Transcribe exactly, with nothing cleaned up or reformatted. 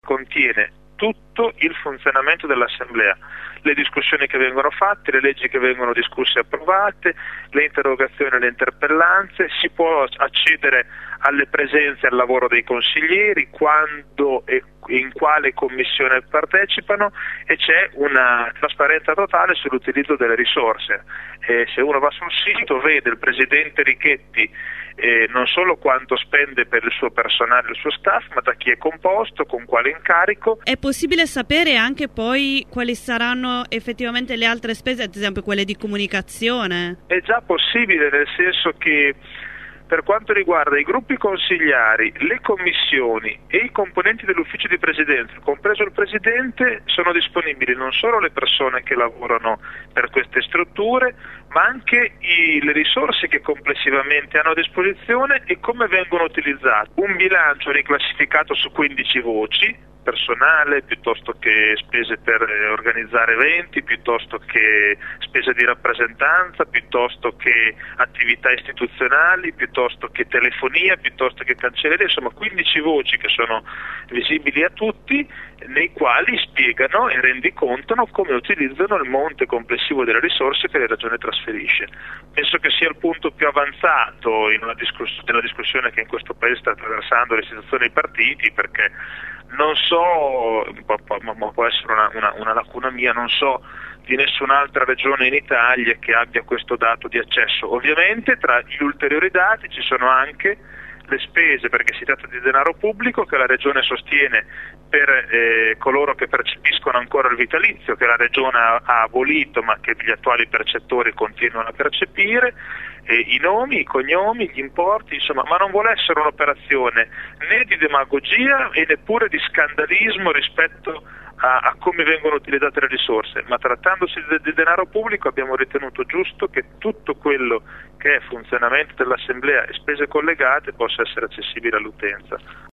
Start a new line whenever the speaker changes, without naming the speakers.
contiene tutto il funzionamento dell'Assemblea, le discussioni che vengono fatte, le leggi che vengono discusse e approvate, le interrogazioni e le interpellanze, si può accedere alle presenze e al lavoro dei consiglieri, quando e in quale commissione partecipano, e c'è una trasparenza totale sull'utilizzo delle risorse. E se uno va sul sito vede il presidente Richetti eh, non solo quanto spende per il suo personale e il suo staff, ma da chi è composto, con quale incarico.
È possibile sapere anche poi quali saranno effettivamente le altre spese, ad esempio quelle di comunicazione?
È già possibile, nel senso che per quanto riguarda i gruppi consigliari, le commissioni e i componenti dell'ufficio di presidenza, compreso il presidente, sono disponibili non solo le persone che lavorano per queste strutture, ma anche i, le risorse che complessivamente hanno a disposizione e come vengono utilizzate. Un bilancio riclassificato su quindici voci, personale, piuttosto che spese per organizzare eventi, piuttosto che spese di rappresentanza, piuttosto che attività istituzionali, piuttosto che telefonia, piuttosto che cancelleria, insomma quindici voci che sono visibili a tutti, nei quali spiegano e rendicontano come utilizzano il monte complessivo delle risorse che la Regione trasferisce. Penso che sia il punto più avanzato in una, discuss- in una discussione che in questo Paese sta attraversando le istituzioni e i partiti, perché non so, ma può essere una, una, una lacuna mia, non so di nessun'altra regione in Italia che abbia questo dato di accesso. Ovviamente tra gli ulteriori dati ci sono anche le spese, perché si tratta di denaro pubblico che la Regione sostiene per eh, coloro che percepiscono ancora il vitalizio, che la Regione ha, ha abolito ma che gli attuali percettori continuano a percepire, eh, i nomi, i cognomi, gli importi, insomma, ma non vuole essere un'operazione né di demagogia e neppure di scandalismo rispetto a, a come vengono utilizzate le risorse, ma trattandosi di, di denaro pubblico abbiamo ritenuto giusto che tutto quello che è funzionamento dell'Assemblea e spese collegate possa essere accessibile all'utenza.